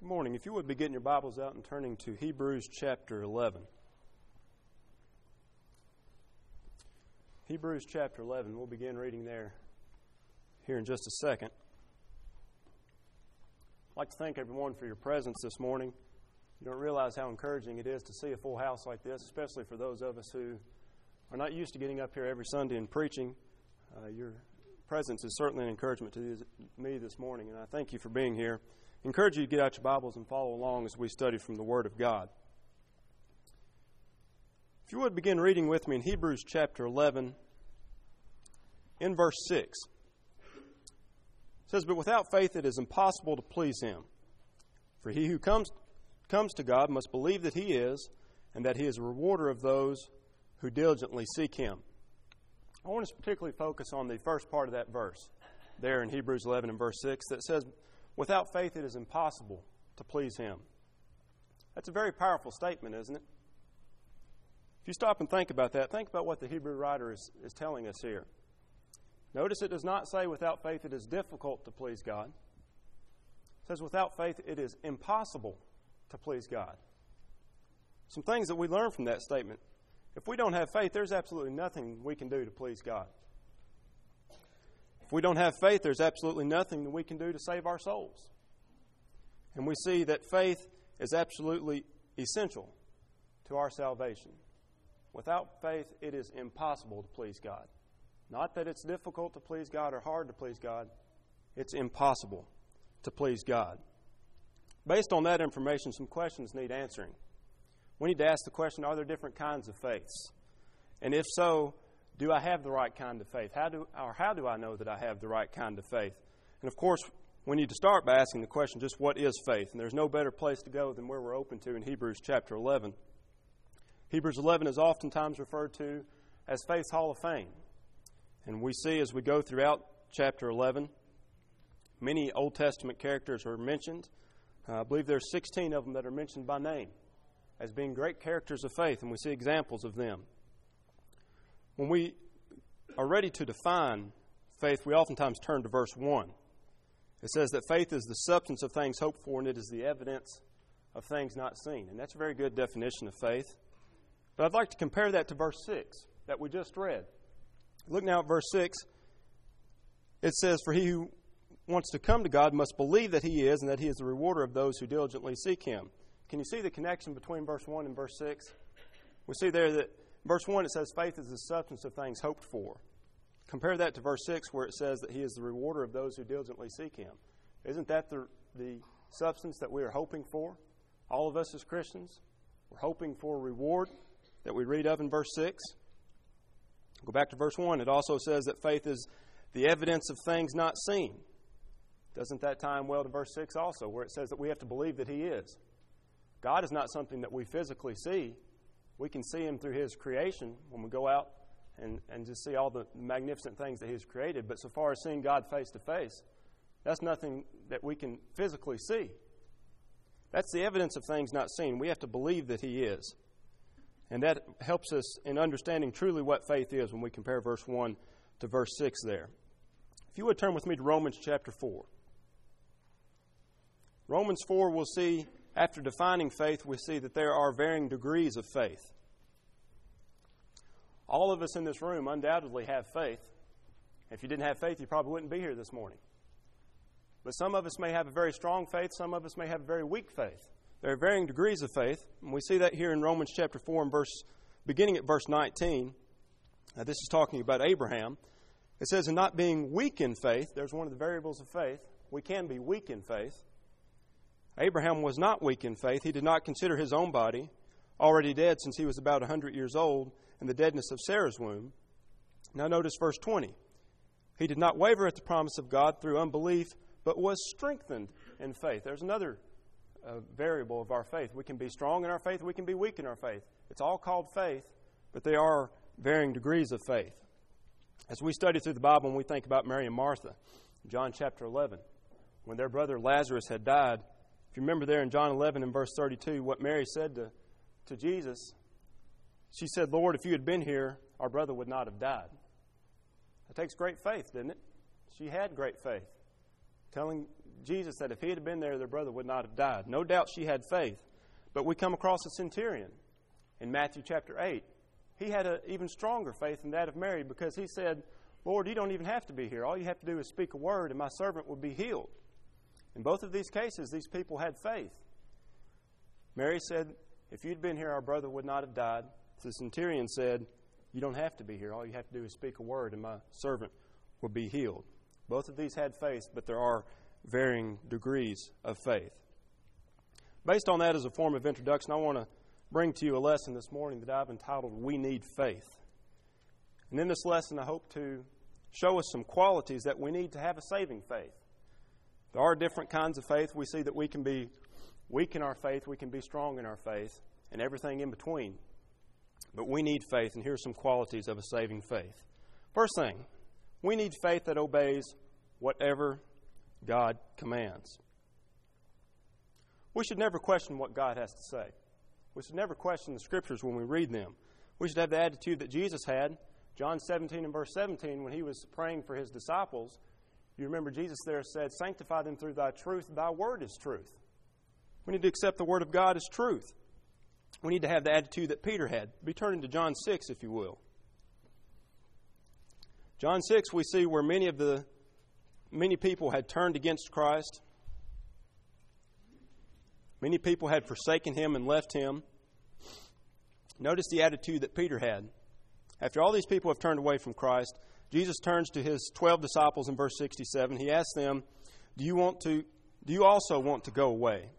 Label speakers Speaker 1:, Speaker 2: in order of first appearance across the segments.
Speaker 1: Good morning. If you would be getting your Bibles out and turning to Hebrews chapter 11. Hebrews chapter 11. We'll begin reading there here in just a second. I'd like to thank everyone for your presence this morning. You don't realize how encouraging it is to see a full house like this, especially for those of us who are not used to getting up here every Sunday and preaching. Your presence is certainly an encouragement to me this morning, and I thank you for being here. I encourage you to get out your Bibles and follow along as we study from the Word of God. If you would begin reading with me in Hebrews chapter 11, in verse 6. It says, "But without faith it is impossible to please Him. For he who comes to God must believe that He is, and that He is a rewarder of those who diligently seek Him." I want us to particularly focus on the first part of that verse, there in Hebrews 11 and verse 6, that says, "Without faith it is impossible to please Him." That's a very powerful statement, isn't it? If you stop and think about that, think about what the Hebrew writer is telling us here. Notice it does not say without faith it is difficult to please God. It says without faith it is impossible to please God. Some things that we learn from that statement. If we don't have faith, there's absolutely nothing we can do to please God. If we don't have faith, there's absolutely nothing that we can do to save our souls. And we see that faith is absolutely essential to our salvation. Without faith, it is impossible to please God. Not that it's difficult to please God or hard to please God. It's impossible to please God. Based on that information, some questions need answering. We need to ask the question, are there different kinds of faiths? And if so, do I have the right kind of faith? How do I know that I have the right kind of faith? And of course, we need to start by asking the question, just what is faith? And there's no better place to go than where we're open to in Hebrews chapter 11. Hebrews 11 is oftentimes referred to as Faith's Hall of Fame. And we see as we go throughout chapter 11, many Old Testament characters are mentioned. I believe there's 16 of them that are mentioned by name as being great characters of faith, and we see examples of them. When we are ready to define faith, we oftentimes turn to verse 1. It says that faith is the substance of things hoped for, and it is the evidence of things not seen. And that's a very good definition of faith. But I'd like to compare that to verse 6 that we just read. Look now at verse 6. It says, "For he who wants to come to God must believe that He is, and that He is the rewarder of those who diligently seek Him." Can you see the connection between verse 1 and verse 6? We see there that verse 1, it says, faith is the substance of things hoped for. Compare that to verse 6, where it says that He is the rewarder of those who diligently seek Him. Isn't that the substance that we are hoping for? All of us as Christians, we're hoping for a reward that we read of in verse 6. Go back to verse 1. It also says that faith is the evidence of things not seen. Doesn't that tie in well to verse 6 also, where it says that we have to believe that He is? God is not something that we physically see. We can see Him through His creation when we go out and just see all the magnificent things that He has created. But so far as seeing God face to face, that's nothing that we can physically see. That's the evidence of things not seen. We have to believe that He is. And that helps us in understanding truly what faith is when we compare verse 1 to verse 6 there. If you would turn with me to Romans chapter 4. Romans 4, we'll see, after defining faith, we see that there are varying degrees of faith. All of us in this room undoubtedly have faith. If you didn't have faith, you probably wouldn't be here this morning. But some of us may have a very strong faith. Some of us may have a very weak faith. There are varying degrees of faith. And we see that here in Romans chapter 4, and beginning at verse 19. This is talking about Abraham. It says, "And not being weak in faith," there's one of the variables of faith. We can be weak in faith. Abraham was not weak in faith. He did not consider his own body already dead since he was about 100 years old, and the deadness of Sarah's womb. Now notice verse 20. "He did not waver at the promise of God through unbelief, but was strengthened in faith." There's another variable of our faith. We can be strong in our faith. We can be weak in our faith. It's all called faith, but they are varying degrees of faith. As we study through the Bible and we think about Mary and Martha, John chapter 11, when their brother Lazarus had died, if you remember there in John 11 and verse 32, what Mary said to Jesus, she said, "Lord, if you had been here, our brother would not have died." That takes great faith, doesn't it? She had great faith. telling Jesus that if he had been there, their brother would not have died. No doubt she had faith. But we come across a centurion in Matthew chapter 8. He had an even stronger faith than that of Mary, because he said, Lord, you don't even have to be here. All you have to do is speak a word and my servant will be healed. In both of these cases, these people had faith. Mary said, if you'd been here, our brother would not have died. The centurion said, you don't have to be here. All you have to do is speak a word and my servant will be healed. Both of these had faith, but there are varying degrees of faith. Based on that as a form of introduction, I want to bring to you a lesson this morning that I've entitled, We Need Faith. And in this lesson, I hope to show us some qualities that we need to have a saving faith. There are different kinds of faith. We see that we can be weak in our faith, we can be strong in our faith, and everything in between. But we need faith, and here's some qualities of a saving faith. First thing, we need faith that obeys whatever God commands. We should never question what God has to say. We should never question the Scriptures when we read them. We should have the attitude that Jesus had. John 17 and verse 17, when he was praying for his disciples, you remember Jesus there said, sanctify them through thy truth. Thy word is truth. We need to accept the word of God as truth. We need to have the attitude that Peter had. Be turning to John 6, if you will. John 6, we see where many people had turned against Christ. Many people had forsaken him and left him. Notice the attitude that Peter had. After all these people have turned away from Christ, Jesus turns to his 12 disciples in verse 67. He asks them, do you also want to go away?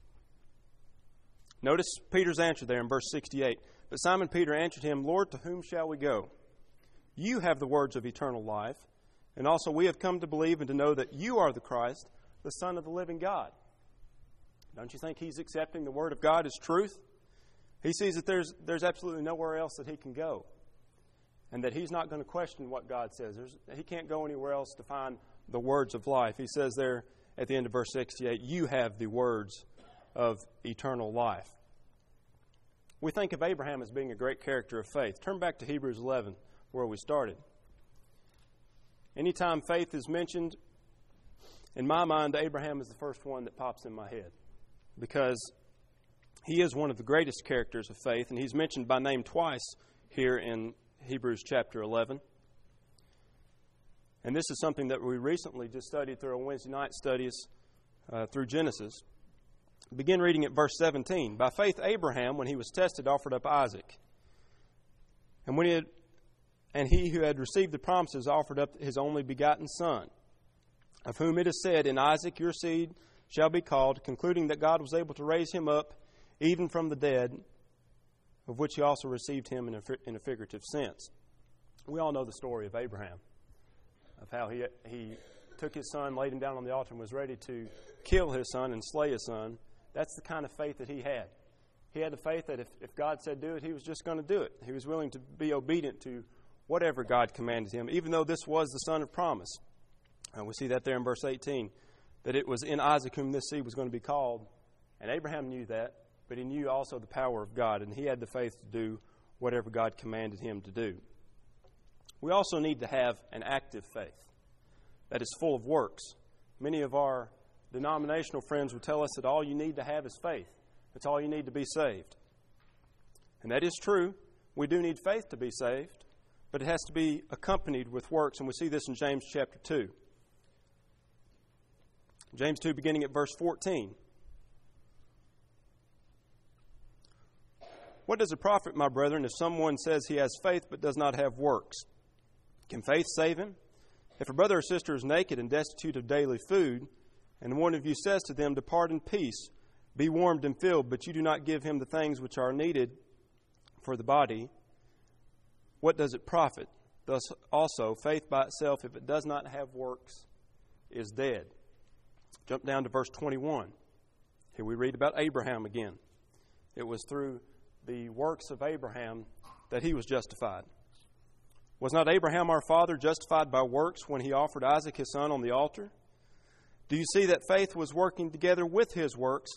Speaker 1: Notice Peter's answer there in verse 68. But Simon Peter answered him, Lord, to whom shall we go? You have the words of eternal life, and also we have come to believe and to know that you are the Christ, the Son of the living God. Don't you think he's accepting the word of God as truth? He sees that there's absolutely nowhere else that he can go, and that he's not going to question what God says. He can't go anywhere else to find the words of life. He says there at the end of verse 68, you have the words of eternal life. We think of Abraham as being a great character of faith. Turn back to Hebrews 11, where we started. Anytime faith is mentioned, in my mind, Abraham is the first one that pops in my head, because he is one of the greatest characters of faith, and he's mentioned by name twice here in Hebrews chapter 11. And this is something that we recently just studied through our Wednesday night studies through Genesis. Begin reading at verse 17. By faith Abraham, when he was tested, offered up Isaac. And he who had received the promises offered up his only begotten son, of whom it is said, in Isaac your seed shall be called, concluding that God was able to raise him up even from the dead, of which he also received him in a figurative sense. We all know the story of Abraham, of how he took his son, laid him down on the altar, and was ready to kill his son and slay his son. That's the kind of faith that he had. He had the faith that if God said do it, he was just going to do it. He was willing to be obedient to whatever God commanded him, even though this was the son of promise. We see that there in verse 18, that it was in Isaac whom this seed was going to be called. And Abraham knew that, but he knew also the power of God, and he had the faith to do whatever God commanded him to do. We also need to have an active faith that is full of works. Many of our denominational friends would tell us that all you need to have is faith. That's all you need to be saved. And that is true. We do need faith to be saved, but it has to be accompanied with works, and we see this in James chapter 2. James 2, beginning at verse 14. What does it profit, my brethren, if someone says he has faith but does not have works? Can faith save him? If a brother or sister is naked and destitute of daily food, and one of you says to them, depart in peace, be warmed and filled, but you do not give him the things which are needed for the body, what does it profit? Thus also, faith by itself, if it does not have works, is dead. Jump down to verse 21. Here we read about Abraham again. It was through the works of Abraham that he was justified. Was not Abraham our father justified by works when he offered Isaac his son on the altar? Do you see that faith was working together with his works?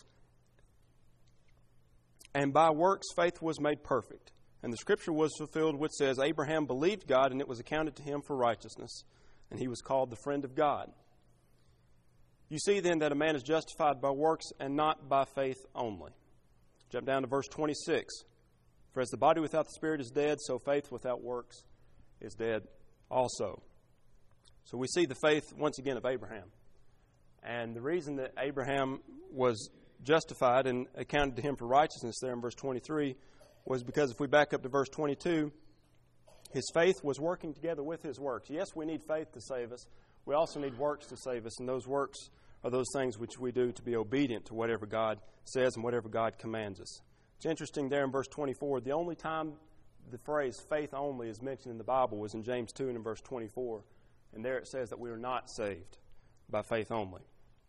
Speaker 1: And by works faith was made perfect. And the scripture was fulfilled which says, Abraham believed God, and it was accounted to him for righteousness, and he was called the friend of God. You see then that a man is justified by works and not by faith only. Jump down to verse 26. For as the body without the Spirit is dead, so faith without works is dead also. So we see the faith, once again, of Abraham. And the reason that Abraham was justified and accounted to him for righteousness there in verse 23 was because if we back up to verse 22, his faith was working together with his works. Yes, we need faith to save us. We also need works to save us, and those works are those things which we do to be obedient to whatever God says and whatever God commands us. It's interesting there in verse 24, the only time the phrase faith only is mentioned in the Bible was in James 2 and in verse 24. And there it says that we are not saved by faith only.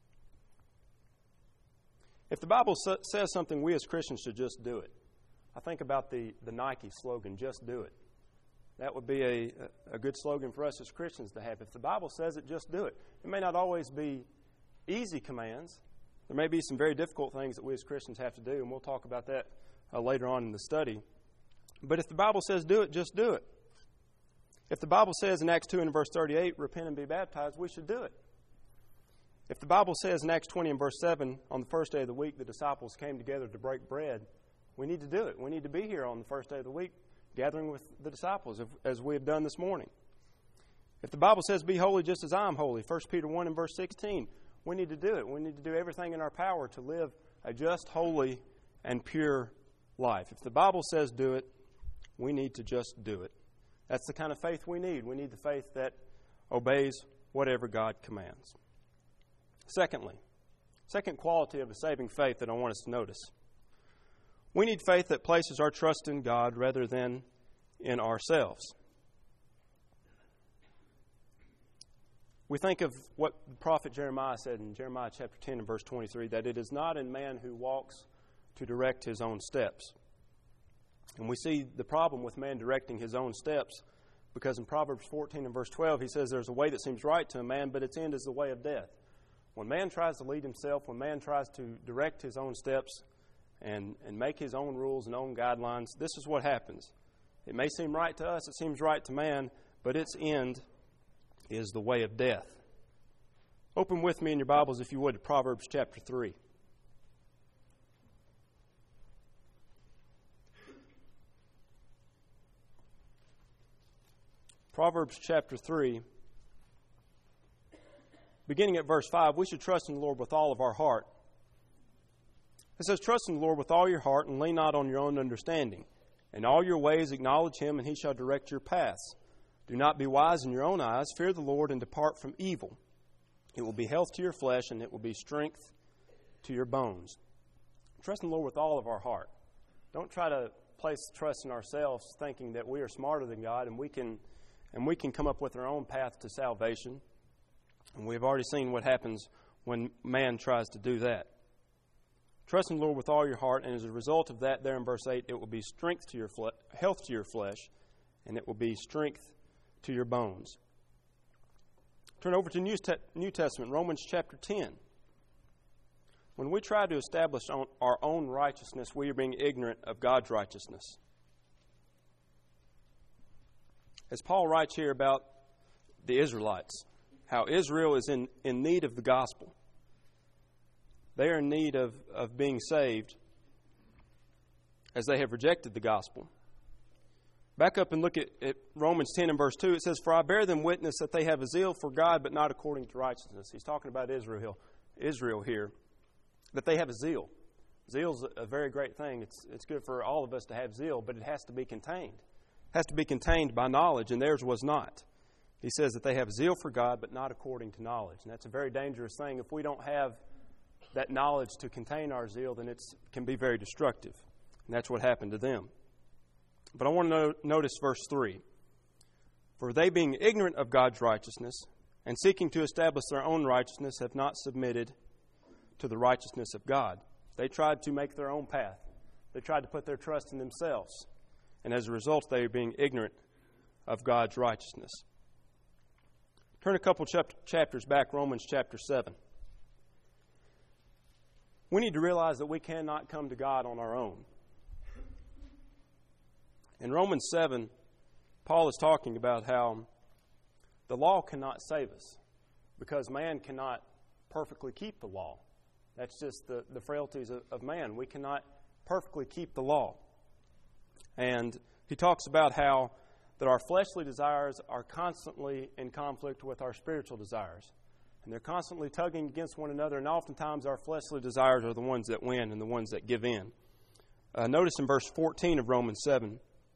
Speaker 1: If the Bible says something, we as Christians should just do it. I think about the Nike slogan, just do it. That would be a good slogan for us as Christians to have. If the Bible says it, just do it. It may not always be easy commands. There may be some very difficult things that we as Christians have to do, and we'll talk about that later on in the study. But if the Bible says do it, just do it. If the Bible says in Acts 2 and verse 38, repent and be baptized, we should do it. If the Bible says in Acts 20 and verse 7, on the first day of the week, the disciples came together to break bread, we need to do it. We need to be here on the first day of the week, gathering with the disciples, as we have done this morning. If the Bible says, be holy just as I am holy, 1 Peter 1 and verse 16, we need to do it. We need to do everything in our power to live a just, holy, and pure life. If the Bible says do it, we need to just do it. That's the kind of faith we need. We need the faith that obeys whatever God commands. Secondly, second quality of a saving faith that I want us to notice. We need faith that places our trust in God rather than in ourselves. We think of what the prophet Jeremiah said in Jeremiah chapter 10 and verse 23, that it is not in man who walks to direct his own steps. And we see the problem with man directing his own steps because in Proverbs 14 and verse 12 he says there's a way that seems right to a man, but its end is the way of death. When man tries to lead himself, when man tries to direct his own steps and make his own rules and own guidelines, this is what happens. It may seem right to us, it seems right to man, but its end is the way of death. Open with me in your Bibles, if you would, to Proverbs chapter 3. Proverbs chapter 3, beginning at verse 5, we should trust in the Lord with all of our heart. It says, trust in the Lord with all your heart and lean not on your own understanding. In all your ways acknowledge him, and he shall direct your paths. Do not be wise in your own eyes. Fear the Lord and depart from evil. It will be health to your flesh, and it will be strength to your bones. Trust in the Lord with all of our heart. Don't try to place trust in ourselves thinking that we are smarter than God and we can come up with our own path to salvation. And we've already seen what happens when man tries to do that. Trust in the Lord with all your heart, and as a result of that, there in verse 8, it will be strength to your health to your flesh, and it will be strength to your bones. Turn over to New Testament, Romans chapter 10. When we try to establish our own righteousness, we are being ignorant of God's righteousness. As Paul writes here about the Israelites, how Israel is in need of the gospel. They are in need of being saved as they have rejected the gospel. Back up and look at Romans 10 and verse 2. It says, for I bear them witness that they have a zeal for God, but not according to righteousness. He's talking about Israel here, that they have a zeal. Zeal is a very great thing. It's good for all of us to have zeal, but it has to be contained. It has to be contained by knowledge, and theirs was not. He says that they have zeal for God, but not according to knowledge. And that's a very dangerous thing. If we don't have that knowledge to contain our zeal, then it can be very destructive. And that's what happened to them. But I want to notice verse 3. For they, being ignorant of God's righteousness and seeking to establish their own righteousness, have not submitted to the righteousness of God. They tried to make their own path. They tried to put their trust in themselves. And as a result, they are being ignorant of God's righteousness. Turn a couple chapters back, Romans chapter 7. We need to realize that we cannot come to God on our own. In Romans 7, Paul is talking about how the law cannot save us because man cannot perfectly keep the law. That's just the frailties of man. We cannot perfectly keep the law. And he talks about how that our fleshly desires are constantly in conflict with our spiritual desires. And they're constantly tugging against one another, and oftentimes our fleshly desires are the ones that win and the ones that give in. Notice in verse 14 of Romans 7,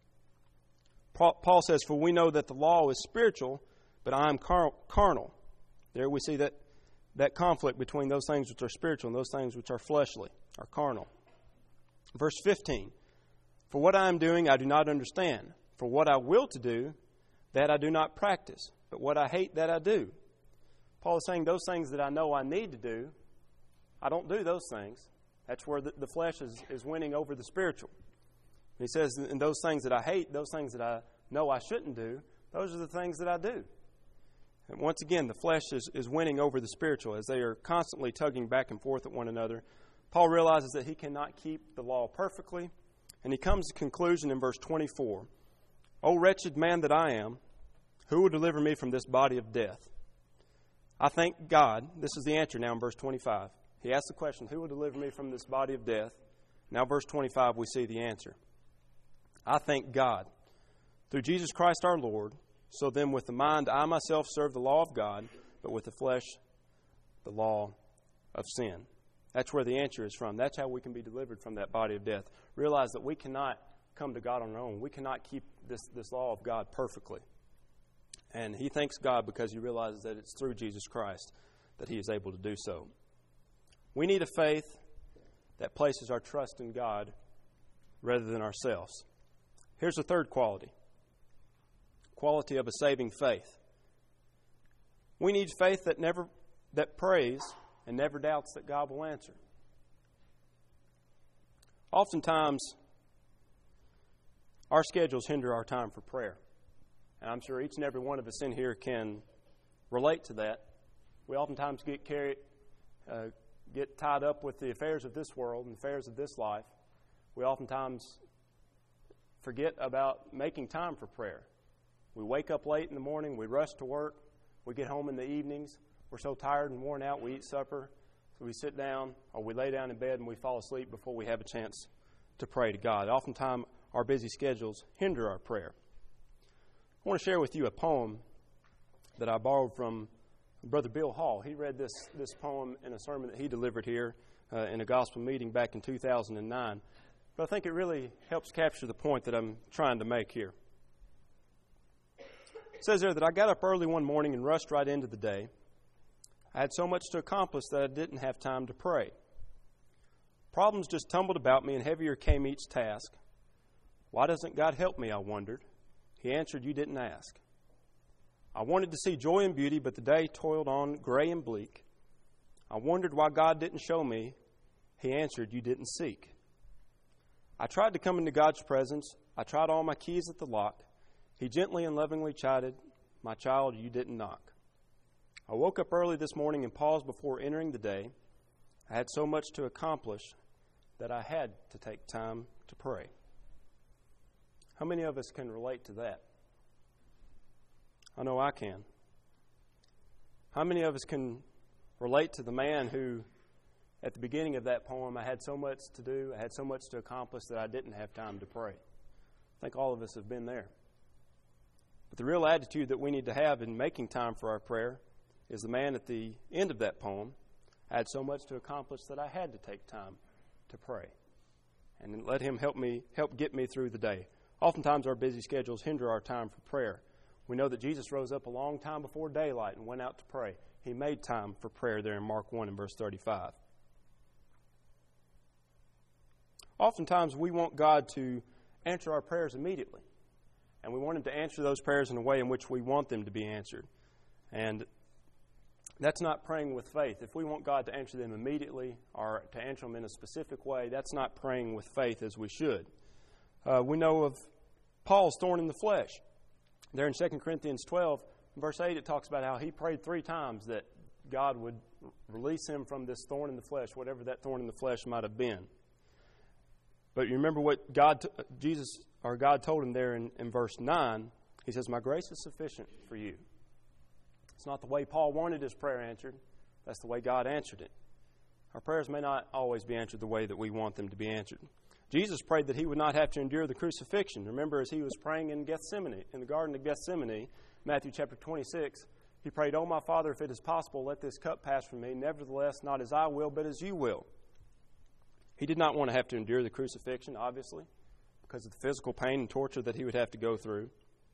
Speaker 1: Paul says, "For we know that the law is spiritual, but I am carnal." There we see that conflict between those things which are spiritual and those things which are fleshly, are carnal. Verse 15, "For what I am doing I do not understand. For what I will to do, that I do not practice. But what I hate, that I do." Paul is saying those things that I know I need to do, I don't do those things. That's where the flesh is winning over the spiritual. He says, and those things that I hate, those things that I know I shouldn't do, those are the things that I do. And once again, the flesh is winning over the spiritual as they are constantly tugging back and forth at one another. Paul realizes that he cannot keep the law perfectly, and he comes to the conclusion in verse 24, "O wretched man that I am, who will deliver me from this body of death? I thank God." This is the answer now in verse 25. He asks the question, who will deliver me from this body of death? Now verse 25, we see the answer. "I thank God, through Jesus Christ our Lord. So then with the mind I myself serve the law of God, but with the flesh the law of sin." That's where the answer is from. That's how we can be delivered from that body of death. Realize that we cannot come to God on our own. We cannot keep this law of God perfectly. And he thanks God because he realizes that it's through Jesus Christ that he is able to do so. We need a faith that places our trust in God rather than ourselves. Here's the third quality of a saving faith. We need faith that prays and never doubts that God will answer. Oftentimes, our schedules hinder our time for prayer. And I'm sure each and every one of us in here can relate to that. We oftentimes get tied up with the affairs of this world and affairs of this life. We oftentimes forget about making time for prayer. We wake up late in the morning, we rush to work, we get home in the evenings, we're so tired and worn out, we eat supper, so we sit down or we lay down in bed and we fall asleep before we have a chance to pray to God. Oftentimes, our busy schedules hinder our prayer. I want to share with you a poem that I borrowed from Brother Bill Hall. He read this poem in a sermon that he delivered here in a gospel meeting back in 2009. But I think it really helps capture the point that I'm trying to make here. It says there that I got up early one morning and rushed right into the day. I had so much to accomplish that I didn't have time to pray. Problems just tumbled about me and heavier came each task. Why doesn't God help me, I wondered. He answered, you didn't ask. I wanted to see joy and beauty, but the day toiled on gray and bleak. I wondered why God didn't show me. He answered, you didn't seek. I tried to come into God's presence. I tried all my keys at the lock. He gently and lovingly chided, my child, you didn't knock. I woke up early this morning and paused before entering the day. I had so much to accomplish that I had to take time to pray. How many of us can relate to that? I know I can. How many of us can relate to the man who, at the beginning of that poem, I had so much to do, I had so much to accomplish that I didn't have time to pray? I think all of us have been there. But the real attitude that we need to have in making time for our prayer is the man at the end of that poem. I had so much to accomplish that I had to take time to pray. And let him help get me through the day. Oftentimes our busy schedules hinder our time for prayer. We know that Jesus rose up a long time before daylight and went out to pray. He made time for prayer there in Mark 1 and verse 35. Oftentimes we want God to answer our prayers immediately. And we want Him to answer those prayers in a way in which we want them to be answered. And that's not praying with faith. If we want God to answer them immediately or to answer them in a specific way, that's not praying with faith as we should. We know of Paul's thorn in the flesh. There in 2 Corinthians 12, verse 8, it talks about how he prayed 3 times that God would release him from this thorn in the flesh, whatever that thorn in the flesh might have been. But you remember what God told him there in verse 9. He says, my grace is sufficient for you. It's not the way Paul wanted his prayer answered, That's the way God answered it. Our prayers may not always be answered the way that we want them to be answered. Jesus prayed that he would not have to endure the crucifixion. Remember, as he was praying in Gethsemane, in the Garden of Gethsemane, Matthew chapter 26, he prayed, "O my Father, if it is possible, let this cup pass from me. Nevertheless, not as I will, but as you will." He did not want to have to endure the crucifixion, obviously, because of the physical pain and torture that he would have to go through.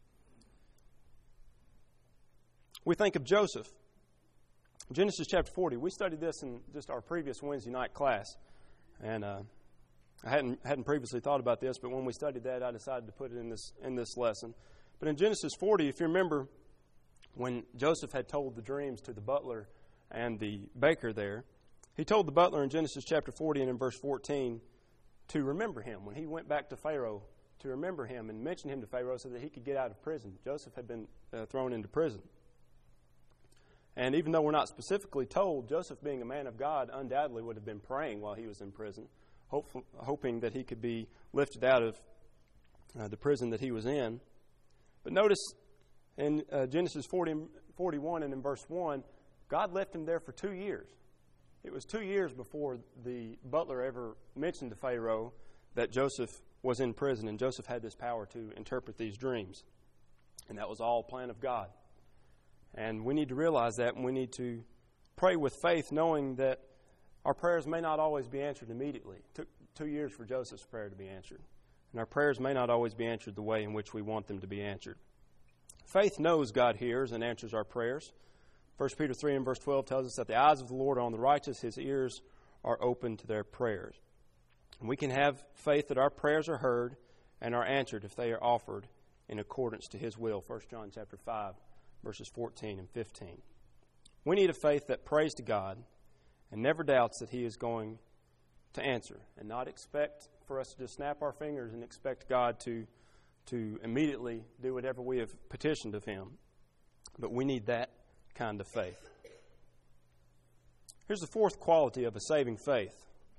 Speaker 1: We think of Joseph. Genesis chapter 40. We studied this in just our previous Wednesday night class. And I hadn't previously thought about this, but when we studied that, I decided to put it in this lesson. But in Genesis 40, if you remember, when Joseph had told the dreams to the butler and the baker there, he told the butler in Genesis chapter 40 and in verse 14 to remember him. When he went back to Pharaoh, to remember him and mention him to Pharaoh so that he could get out of prison. Joseph had been thrown into prison. And even though we're not specifically told, Joseph, being a man of God, undoubtedly would have been praying while he was in prison, hoping that he could be lifted out of the prison that he was in. But notice in Genesis 41 and in verse 1, God left him there for 2 years. It was 2 years before the butler ever mentioned to Pharaoh that Joseph was in prison, and Joseph had this power to interpret these dreams. And that was all a plan of God. And we need to realize that, and we need to pray with faith, knowing that our prayers may not always be answered immediately. It took 2 years for Joseph's prayer to be answered. And our prayers may not always be answered the way in which we want them to be answered. Faith knows God hears and answers our prayers. 1 Peter 3 and verse 12 tells us that the eyes of the Lord are on the righteous, His ears are open to their prayers. And we can have faith that our prayers are heard and are answered if they are offered in accordance to His will. 1 John chapter 5. Verses 14 and 15. We need a faith that prays to God and never doubts that He is going to answer, and not expect for us to just snap our fingers and expect God to immediately do whatever we have petitioned of Him. But we need that kind of faith. Here's the fourth quality of a saving faith.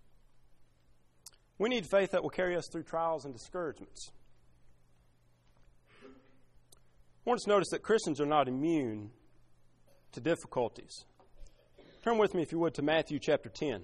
Speaker 1: We need faith that will carry us through trials and discouragements. I want us to notice that Christians are not immune to difficulties. Turn with me, if you would, to Matthew chapter 10.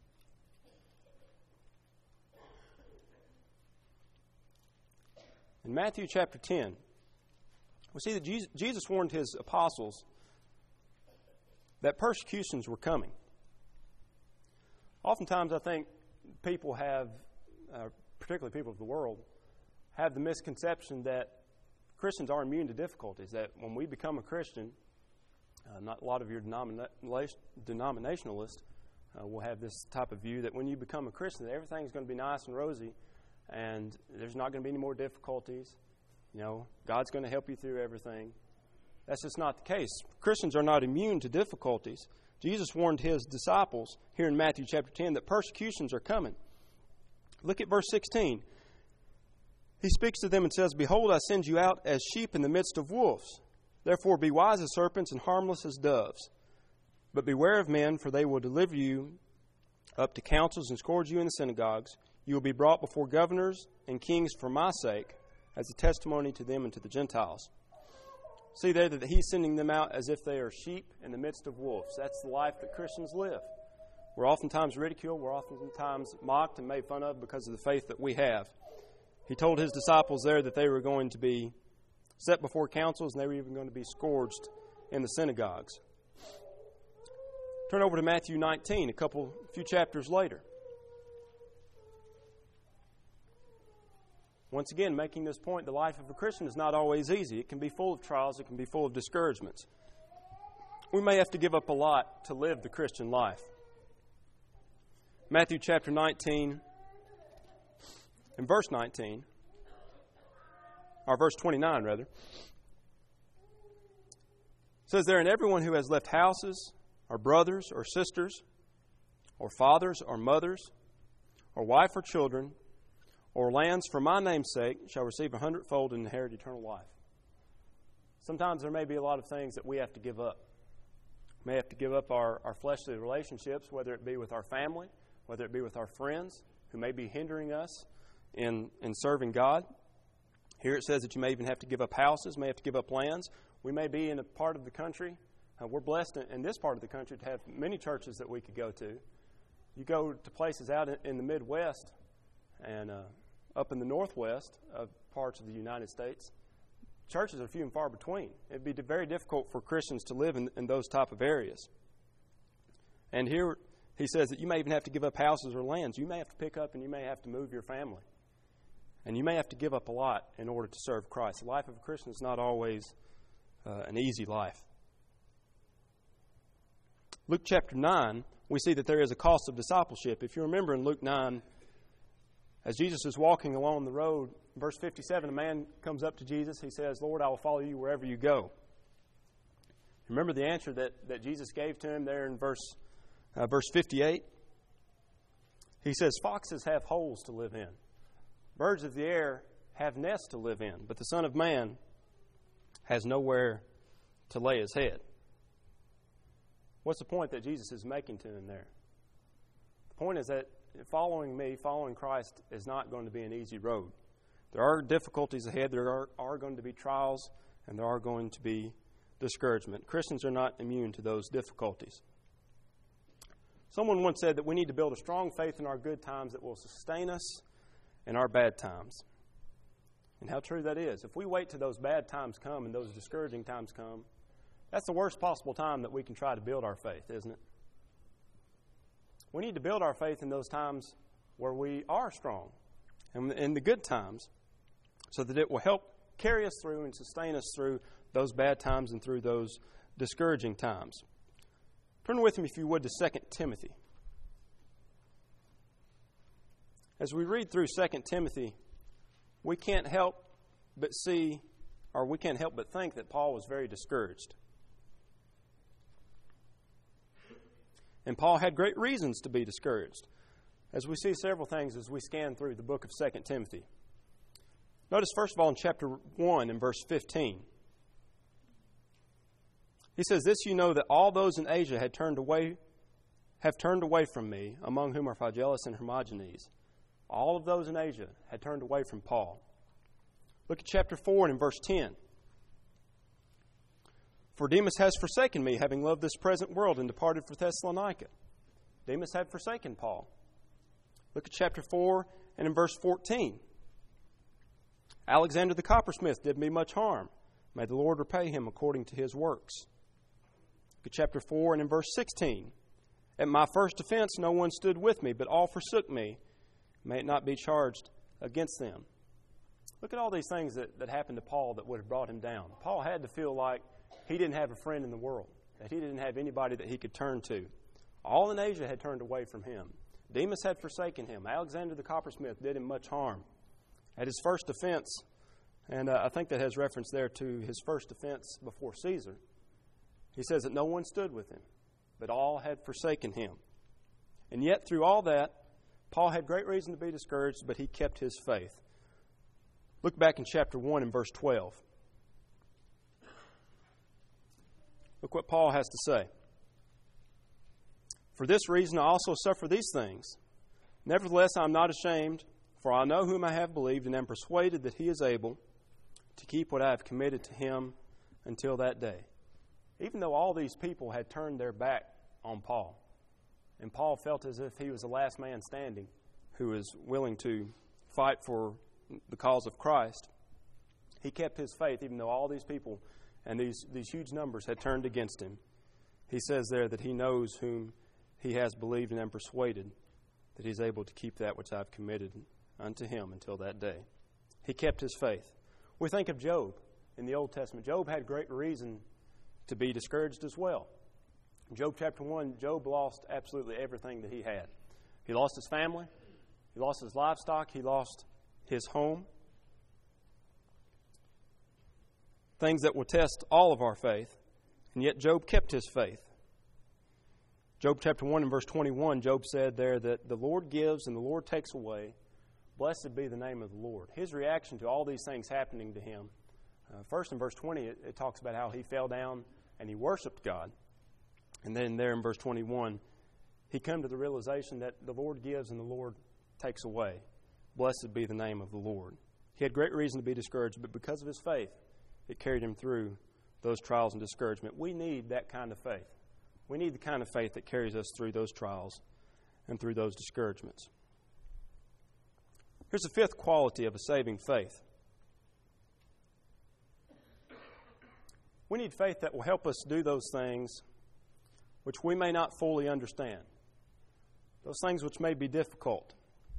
Speaker 1: In Matthew chapter 10, we see that Jesus warned His apostles that persecutions were coming. Oftentimes, I think people have, particularly people of the world, have the misconception that Christians are immune to difficulties, that when we become a Christian, not a lot of your denominationalists will have this type of view that when you become a Christian, that everything's going to be nice and rosy and there's not going to be any more difficulties. You know, God's going to help you through everything. That's just not the case. Christians are not immune to difficulties. Jesus warned His disciples here in Matthew chapter 10 that persecutions are coming. Look at verse 16. He speaks to them and says, "Behold, I send you out as sheep in the midst of wolves. Therefore be wise as serpents and harmless as doves. But beware of men, for they will deliver you up to councils and scourge you in the synagogues. You will be brought before governors and kings for my sake, as a testimony to them and to the Gentiles." See there that He's sending them out as if they are sheep in the midst of wolves. That's the life that Christians live. We're oftentimes ridiculed, we're oftentimes mocked and made fun of because of the faith that we have. He told His disciples there that they were going to be set before councils and they were even going to be scourged in the synagogues. Turn over to Matthew 19, a few chapters later. Once again, making this point, the life of a Christian is not always easy. It can be full of trials. It can be full of discouragements. We may have to give up a lot to live the Christian life. Matthew chapter 19 and verse 19, or verse 29 rather, says there, "And everyone who has left houses, or brothers, or sisters, or fathers, or mothers, or wife, or children, or lands for my name's sake shall receive 100-fold and inherit eternal life." Sometimes there may be a lot of things that we have to give up. We may have to give up our fleshly relationships, whether it be with our family, whether it be with our friends, who may be hindering us in serving God. Here it says that you may even have to give up houses, may have to give up lands. We may be in a part of the country We're blessed in this part of the country to have many churches that we could go to. You go to places out in the Midwest and up in the Northwest of parts of the United States, churches are few and far between. It'd be very difficult for Christians to live in those type of areas. And here he says that you may even have to give up houses or lands. You may have to pick up and you may have to move your family. And you may have to give up a lot in order to serve Christ. The life of a Christian is not always an easy life. Luke chapter 9, we see that there is a cost of discipleship. If you remember in Luke 9, as Jesus is walking along the road, verse 57, a man comes up to Jesus. He says, "Lord, I will follow you wherever you go." Remember the answer that Jesus gave to him there in verse 58? He says, "Foxes have holes to live in. Birds of the air have nests to live in, but the Son of Man has nowhere to lay his head." What's the point that Jesus is making to him there? The point is that following me, following Christ, is not going to be an easy road. There are difficulties ahead. There are going to be trials, and there are going to be discouragement. Christians are not immune to those difficulties. Someone once said that we need to build a strong faith in our good times that will sustain us in our bad times. And how true that is. If we wait till those bad times come and those discouraging times come, that's the worst possible time that we can try to build our faith, isn't it? We need to build our faith in those times where we are strong, and in the good times, so that it will help carry us through and sustain us through those bad times and through those discouraging times. Turn with me, if you would, to 2 Timothy. As we read through 2 Timothy, we can't help but see, or we can't help but think that Paul was very discouraged. And Paul had great reasons to be discouraged, as we see several things as we scan through the book of 2 Timothy. Notice, first of all, in chapter 1 and verse 15. He says, "This you know, that all those in Asia have turned away from me, among whom are Phygellus and Hermogenes." All of those in Asia had turned away from Paul. Look at chapter 4 and in verse 10. "For Demas has forsaken me, having loved this present world, and departed for Thessalonica." Demas had forsaken Paul. Look at chapter 4 and in verse 14. "Alexander the coppersmith did me much harm. May the Lord repay him according to his works." Look at chapter 4 and in verse 16. "At my first offense no one stood with me, but all forsook me. May it not be charged against them." Look at all these things that happened to Paul that would have brought him down. Paul had to feel like he didn't have a friend in the world, that he didn't have anybody that he could turn to. All in Asia had turned away from him. Demas had forsaken him. Alexander the coppersmith did him much harm. At his first offense, and I think that has reference there to his first offense before Caesar, he says that no one stood with him, but all had forsaken him. And yet, through all that, Paul had great reason to be discouraged, but he kept his faith. Look back in chapter 1 and verse 12. Look what Paul has to say. "For this reason I also suffer these things. Nevertheless I am not ashamed, for I know whom I have believed, and am persuaded that he is able to keep what I have committed to him until that day." Even though all these people had turned their back on Paul, and Paul felt as if he was the last man standing who was willing to fight for the cause of Christ, he kept his faith even though all these people and these huge numbers had turned against him. He says there that he knows whom he has believed and am persuaded that he's able to keep that which I've committed unto him until that day. He kept his faith. We think of Job in the Old Testament. Job had great reason to be discouraged as well. In Job chapter 1, Job lost absolutely everything that he had. He lost his family. He lost his livestock. He lost his home. Things that will test all of our faith. And yet Job kept his faith. Job chapter 1 and verse 21, Job said there that the Lord gives and the Lord takes away. Blessed be the name of the Lord. His reaction to all these things happening to him, first in verse 20, it talks about how he fell down and he worshiped God. And then there in verse 21, he come to the realization that the Lord gives and the Lord takes away. Blessed be the name of the Lord. He had great reason to be discouraged, but because of his faith, it carried him through those trials and discouragement. We need that kind of faith. We need the kind of faith that carries us through those trials and through those discouragements. Here's the fifth quality of a saving faith. We need faith that will help us do those things which we may not fully understand, those things which may be difficult.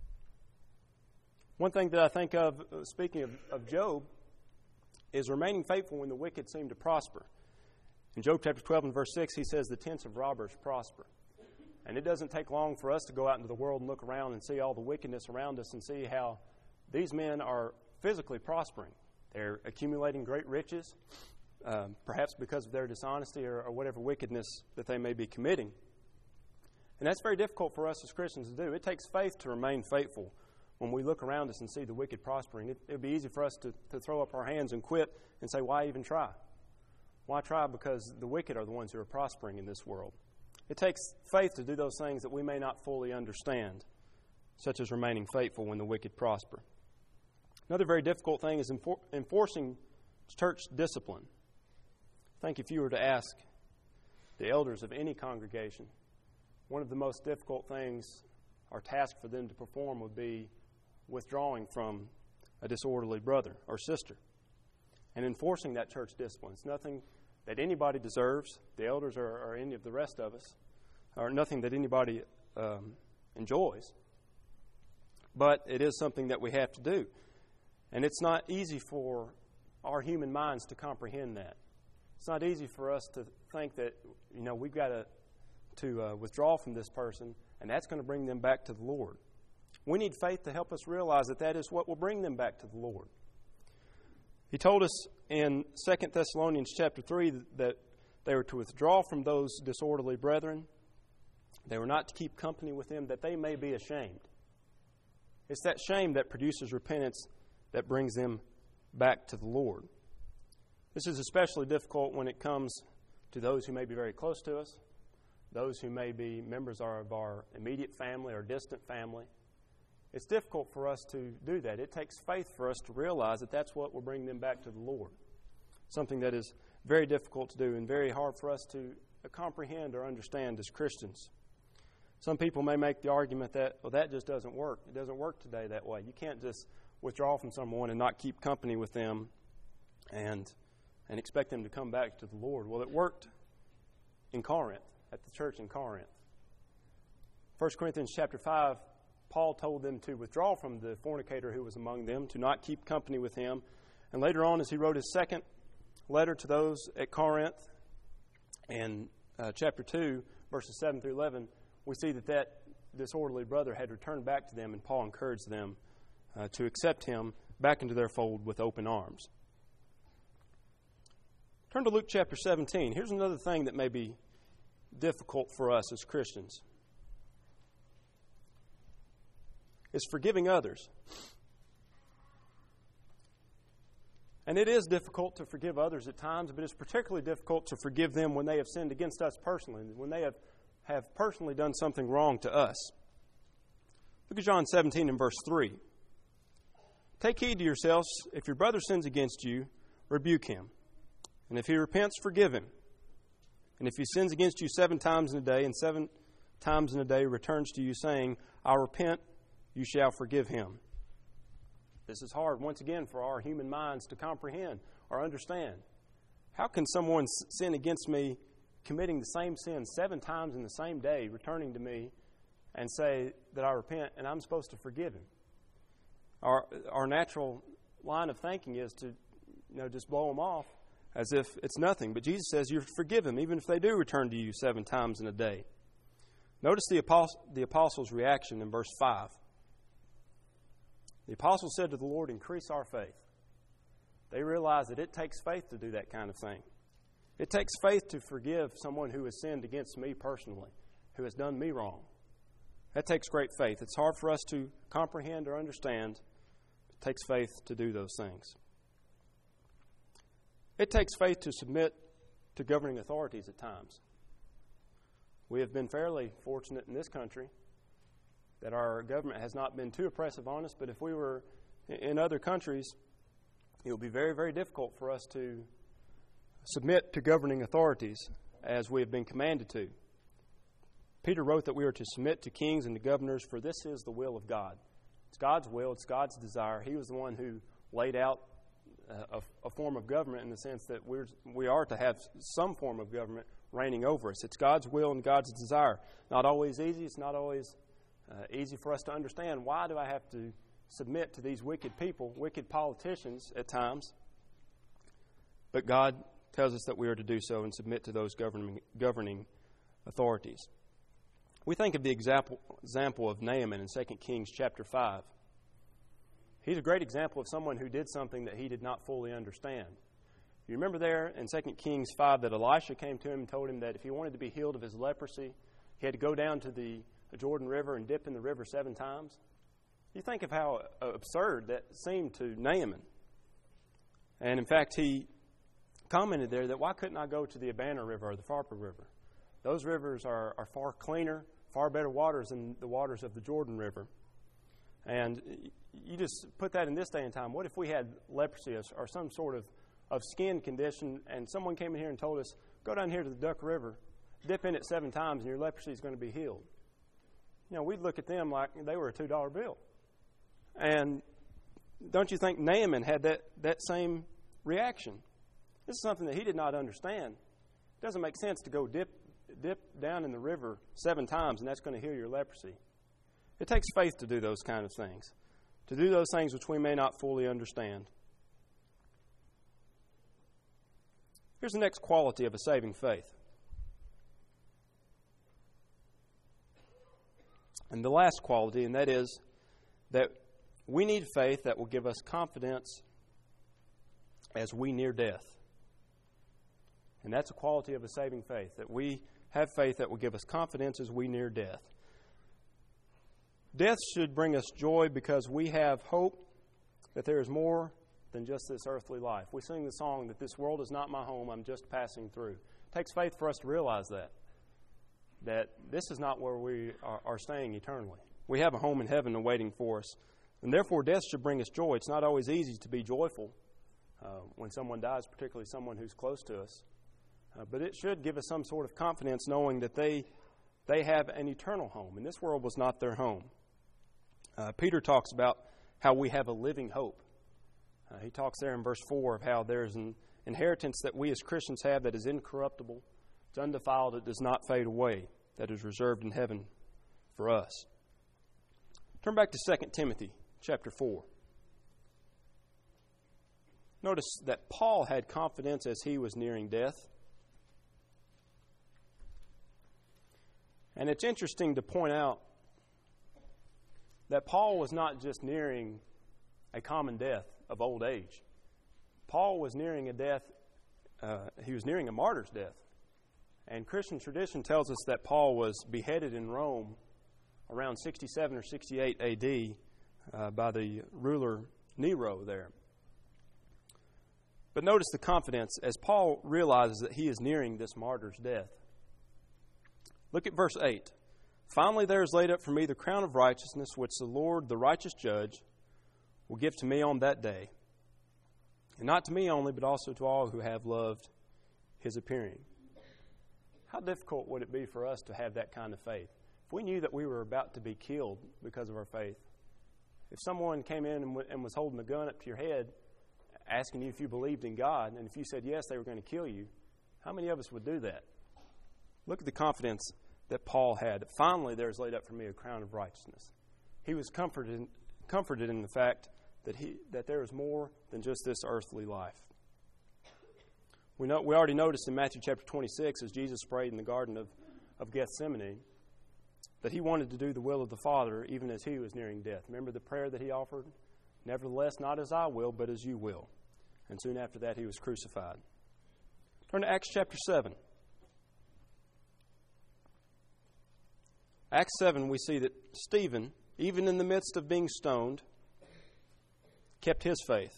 Speaker 1: One thing that I think of, speaking of Job, is remaining faithful when the wicked seem to prosper. In Job chapter 12 and verse 6, he says, the tents of robbers prosper. And it doesn't take long for us to go out into the world and look around and see all the wickedness around us and see how these men are physically prospering. They're accumulating great riches, perhaps because of their dishonesty or whatever wickedness that they may be committing. And that's very difficult for us as Christians to do. It takes faith to remain faithful when we look around us and see the wicked prospering. It would be easy for us to throw up our hands and quit and say, why even try? Why try? Because the wicked are the ones who are prospering in this world. It takes faith to do those things that we may not fully understand, such as remaining faithful when the wicked prosper. Another very difficult thing is enforcing church discipline. I think if you were to ask the elders of any congregation, one of the most difficult things or task for them to perform would be withdrawing from a disorderly brother or sister and enforcing that church discipline. It's nothing that anybody deserves, the elders or any of the rest of us, or nothing that anybody enjoys. But it is something that we have to do. And it's not easy for our human minds to comprehend that. It's not easy for us to think that, we've got to withdraw from this person, and that's going to bring them back to the Lord. We need faith to help us realize that that is what will bring them back to the Lord. He told us in 2 Thessalonians chapter 3 that they were to withdraw from those disorderly brethren. They were not to keep company with them, that they may be ashamed. It's that shame that produces repentance that brings them back to the Lord. This is especially difficult when it comes to those who may be very close to us, those who may be members of our immediate family or distant family. It's difficult for us to do that. It takes faith for us to realize that that's what will bring them back to the Lord. Something that is very difficult to do and very hard for us to comprehend or understand as Christians. Some people may make the argument that, that just doesn't work. It doesn't work today that way. You can't just withdraw from someone and not keep company with them and expect them to come back to the Lord. Well, it worked in Corinth, at the church in Corinth. 1 Corinthians chapter 5, Paul told them to withdraw from the fornicator who was among them, to not keep company with him. And later on, as he wrote his second letter to those at Corinth, in chapter 2, verses 7 through 11, we see that disorderly brother had returned back to them, and Paul encouraged them to accept him back into their fold with open arms. Turn to Luke chapter 17. Here's another thing that may be difficult for us as Christians. Is forgiving others. And it is difficult to forgive others at times, but it's particularly difficult to forgive them when they have sinned against us personally, when they have personally done something wrong to us. Look at John 17 and verse 3. Take heed to yourselves. If your brother sins against you, rebuke him. And if he repents, forgive him. And if he sins against you 7 times in a day, and 7 times in a day returns to you saying, I repent, you shall forgive him. This is hard, once again, for our human minds to comprehend or understand. How can someone sin against me, committing the same sin 7 times in the same day, returning to me and say that I repent and I'm supposed to forgive him? Our natural line of thinking is to just blow them off as if it's nothing. But Jesus says you forgive them even if they do return to you 7 times in a day. Notice the apostles' reaction in verse 5. The apostles said to the Lord, increase our faith. They realize that it takes faith to do that kind of thing. It takes faith to forgive someone who has sinned against me personally, who has done me wrong. That takes great faith. It's hard for us to comprehend or understand. It takes faith to do those things. It takes faith to submit to governing authorities at times. We have been fairly fortunate in this country that our government has not been too oppressive on us, but if we were in other countries, it would be very, very difficult for us to submit to governing authorities as we have been commanded to. Peter wrote that we are to submit to kings and to governors, for this is the will of God. It's God's will. It's God's desire. He was the one who laid out a form of government in the sense that we are to have some form of government reigning over us. It's God's will and God's desire. Not always easy. It's not always easy for us to understand. Why do I have to submit to these wicked people, wicked politicians at times? But God tells us that we are to do so and submit to those governing authorities. We think of the example of Naaman in 2 Kings chapter 5. He's a great example of someone who did something that he did not fully understand. You remember there in 2 Kings 5 that Elisha came to him and told him that if he wanted to be healed of his leprosy, he had to go down to the Jordan River and dip in the river 7 times? You think of how absurd that seemed to Naaman. And in fact, he commented there that why couldn't I go to the Abana River or the Pharpar River? Those rivers are far cleaner, far better waters than the waters of the Jordan River. And you just put that in this day and time. What if we had leprosy or some sort of skin condition and someone came in here and told us, go down here to the Duck River, dip in it 7 times and your leprosy is going to be healed? You know, we'd look at them like they were a $2 bill. And don't you think Naaman had that same reaction? This is something that he did not understand. It doesn't make sense to go dip down in the river 7 times and that's going to heal your leprosy. It takes faith to do those kind of things, to do those things which we may not fully understand. Here's the next quality of a saving faith. And the last quality, and that is that we need faith that will give us confidence as we near death. And that's a quality of a saving faith, that we have faith that will give us confidence as we near death. Death should bring us joy because we have hope that there is more than just this earthly life. We sing the song that this world is not my home, I'm just passing through. It takes faith for us to realize that this is not where we are staying eternally. We have a home in heaven awaiting for us. And therefore, death should bring us joy. It's not always easy to be joyful when someone dies, particularly someone who's close to us. But it should give us some sort of confidence knowing that they have an eternal home, and this world was not their home. Peter talks about how we have a living hope. He talks there in verse 4 of how there's an inheritance that we as Christians have that is incorruptible, it's undefiled, it does not fade away, that is reserved in heaven for us. Turn back to 2 Timothy chapter 4. Notice that Paul had confidence as he was nearing death. And it's interesting to point out that Paul was not just nearing a common death of old age. Paul was nearing a death, he was nearing a martyr's death. And Christian tradition tells us that Paul was beheaded in Rome around 67 or 68 A.D. By the ruler Nero there. But notice the confidence as Paul realizes that he is nearing this martyr's death. Look at verse 8. Finally, there is laid up for me the crown of righteousness, which the Lord, the righteous judge, will give to me on that day. And not to me only, but also to all who have loved his appearing. How difficult would it be for us to have that kind of faith? If we knew that we were about to be killed because of our faith, if someone came in and was holding a gun up to your head, asking you if you believed in God, and if you said yes, they were going to kill you, how many of us would do that? Look at the confidence that Paul had. Finally, there is laid up for me a crown of righteousness. He was comforted in the fact that there is more than just this earthly life. We already noticed in Matthew chapter 26, as Jesus prayed in the Garden of Gethsemane, that he wanted to do the will of the Father even as he was nearing death. Remember the prayer that he offered? Nevertheless, not as I will, but as you will. And soon after that, he was crucified. Turn to Acts chapter 7. Acts 7, we see that Stephen, even in the midst of being stoned, kept his faith.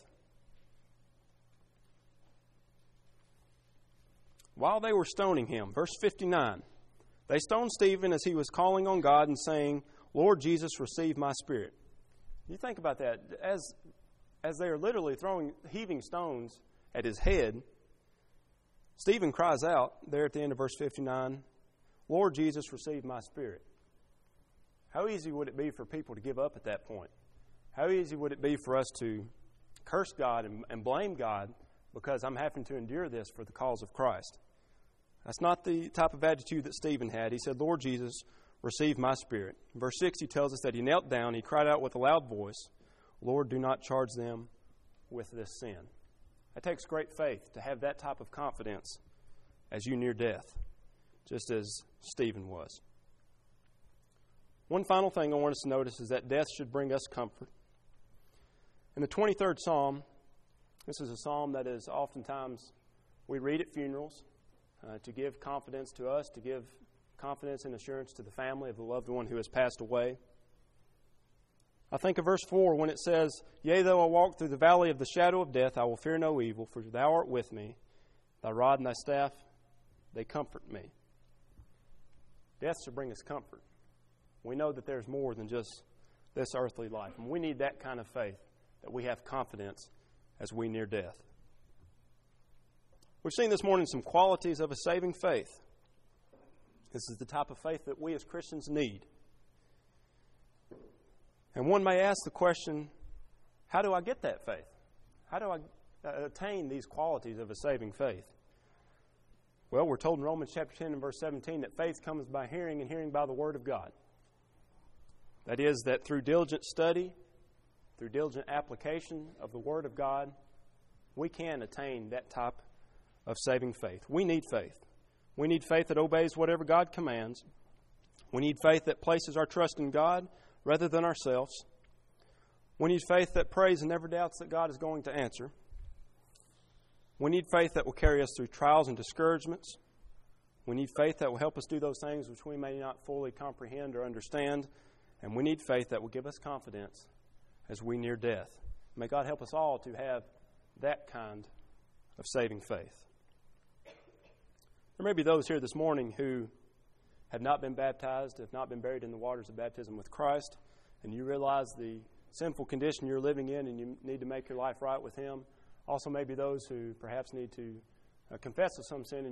Speaker 1: While they were stoning him, verse 59, they stoned Stephen as he was calling on God and saying, Lord Jesus, receive my spirit. You think about that. As they are literally heaving stones at his head, Stephen cries out there at the end of verse 59, Lord Jesus, receive my spirit. How easy would it be for people to give up at that point? How easy would it be for us to curse God and blame God because I'm having to endure this for the cause of Christ? That's not the type of attitude that Stephen had. He said, Lord Jesus, receive my spirit. In verse 6, he tells us that he knelt down, he cried out with a loud voice, Lord, do not charge them with this sin. It takes great faith to have that type of confidence as you near death, just as Stephen was. One final thing I want us to notice is that death should bring us comfort. In the 23rd Psalm, this is a psalm that is oftentimes we read at funerals to give confidence to us, to give confidence and assurance to the family of the loved one who has passed away. I think of verse 4 when it says, Yea, though I walk through the valley of the shadow of death, I will fear no evil, for thou art with me. Thy rod and thy staff, they comfort me. Death should bring us comfort. We know that there's more than just this earthly life. And we need that kind of faith, that we have confidence as we near death. We've seen this morning some qualities of a saving faith. This is the type of faith that we as Christians need. And one may ask the question, how do I get that faith? How do I attain these qualities of a saving faith? Well, we're told in Romans chapter 10 and verse 17 that faith comes by hearing and hearing by the Word of God. That is, that through diligent study, through diligent application of the Word of God, we can attain that type of saving faith. We need faith. We need faith that obeys whatever God commands. We need faith that places our trust in God rather than ourselves. We need faith that prays and never doubts that God is going to answer. We need faith that will carry us through trials and discouragements. We need faith that will help us do those things which we may not fully comprehend or understand. And we need faith that will give us confidence as we near death. May God help us all to have that kind of saving faith. There may be those here this morning who have not been baptized, have not been buried in the waters of baptism with Christ, and you realize the sinful condition you're living in and you need to make your life right with Him. Also, maybe those who perhaps need to confess of some sin